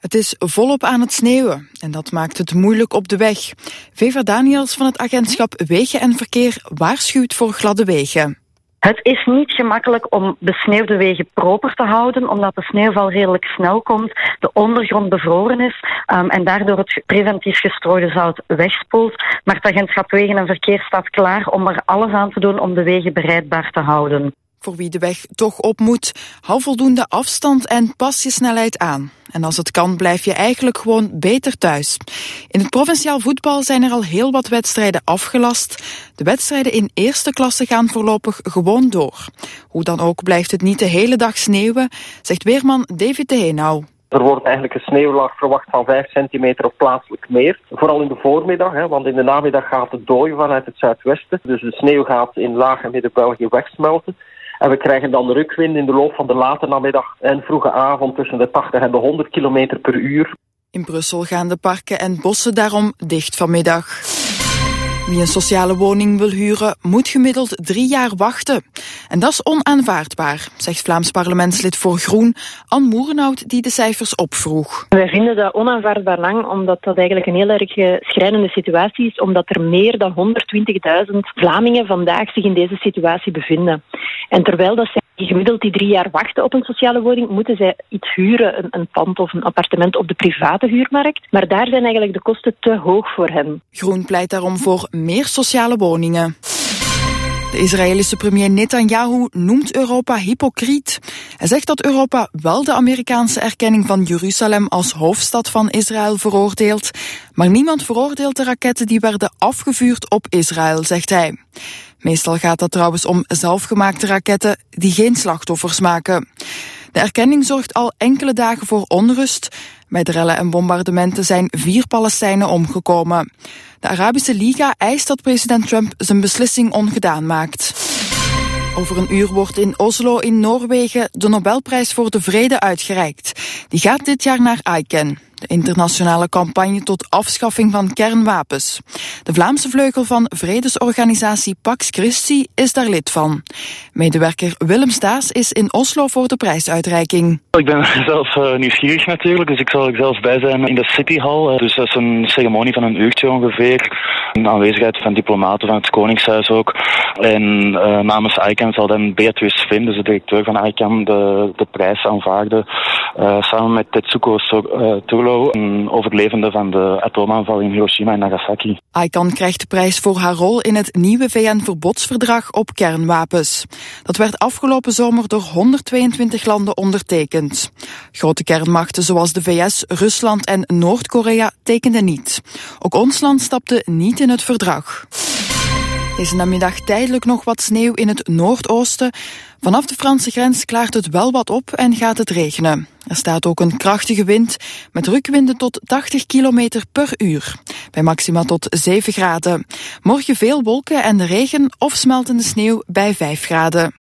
Het is volop aan het sneeuwen en dat maakt het moeilijk op de weg. Veva Daniels van het agentschap Wegen en Verkeer waarschuwt voor gladde wegen. Het is niet gemakkelijk om besneeuwde wegen proper te houden, omdat de sneeuwval redelijk snel komt, de ondergrond bevroren is en daardoor het preventief gestrooide zout wegspoelt. Maar het agentschap Wegen en Verkeer staat klaar om er alles aan te doen om de wegen bereidbaar te houden. Voor wie de weg toch op moet, hou voldoende afstand en pas je snelheid aan. En als het kan, blijf je eigenlijk gewoon beter thuis. In het provinciaal voetbal zijn er al heel wat wedstrijden afgelast. De wedstrijden in eerste klasse gaan voorlopig gewoon door. Hoe dan ook blijft het niet de hele dag sneeuwen, zegt weerman David de Heenau. Er wordt eigenlijk een sneeuwlaag verwacht van 5 centimeter of plaatselijk meer. Vooral in de voormiddag, want in de namiddag gaat het dooien vanuit het zuidwesten. Dus de sneeuw gaat in Laag- en Midden-België wegsmelten. En we krijgen dan rukwind in de loop van de late namiddag en vroege avond tussen de 80 en de 100 km per uur. In Brussel gaan de parken en bossen daarom dicht vanmiddag. Wie een sociale woning wil huren, moet gemiddeld 3 jaar wachten. En dat is onaanvaardbaar, zegt Vlaams parlementslid voor Groen, Anne Moerenhout, die de cijfers opvroeg. Wij vinden dat onaanvaardbaar lang, omdat dat eigenlijk een heel erg schrijnende situatie is, omdat er meer dan 120.000 Vlamingen vandaag zich in deze situatie bevinden. En terwijl dat zij gemiddeld die 3 jaar wachten op een sociale woning, moeten zij iets huren, een pand of een appartement op de private huurmarkt. Maar daar zijn eigenlijk de kosten te hoog voor hen. Groen pleit daarom voor meer sociale woningen. De Israëlische premier Netanyahu noemt Europa hypocriet. Hij zegt dat Europa wel de Amerikaanse erkenning van Jeruzalem als hoofdstad van Israël veroordeelt, maar niemand veroordeelt de raketten die werden afgevuurd op Israël, zegt hij. Meestal gaat het trouwens om zelfgemaakte raketten die geen slachtoffers maken. De erkenning zorgt al enkele dagen voor onrust. Bij de rellen en bombardementen zijn 4 Palestijnen omgekomen. De Arabische Liga eist dat president Trump zijn beslissing ongedaan maakt. Over een uur wordt in Oslo in Noorwegen de Nobelprijs voor de Vrede uitgereikt. Die gaat dit jaar naar ICAN, de internationale campagne tot afschaffing van kernwapens. De Vlaamse vleugel van vredesorganisatie Pax Christi is daar lid van. Medewerker Willem Staes is in Oslo voor de prijsuitreiking. Ik ben zelf nieuwsgierig natuurlijk, dus ik zal er zelfs bij zijn in de City Hall. Dus dat is een ceremonie van een uurtje ongeveer. In aanwezigheid van diplomaten van het Koningshuis ook. En namens ICAN zal dan Beatrice Finn, dus de directeur van ICAN, de prijs aanvaarden. Samen met Tetsuko Turlo, een overlevende van de atoomaanval in Hiroshima en Nagasaki. ICAN krijgt de prijs voor haar rol in het nieuwe VN-verbodsverdrag op kernwapens. Dat werd afgelopen zomer door 122 landen ondertekend. Grote kernmachten zoals de VS, Rusland en Noord-Korea tekenden niet. Ook ons land stapte niet in het verdrag. Deze namiddag tijdelijk nog wat sneeuw in het noordoosten. Vanaf de Franse grens klaart het wel wat op en gaat het regenen. Er staat ook een krachtige wind met rukwinden tot 80 km per uur. Bij maxima tot 7 graden. Morgen veel wolken en regen of smeltende sneeuw bij 5 graden.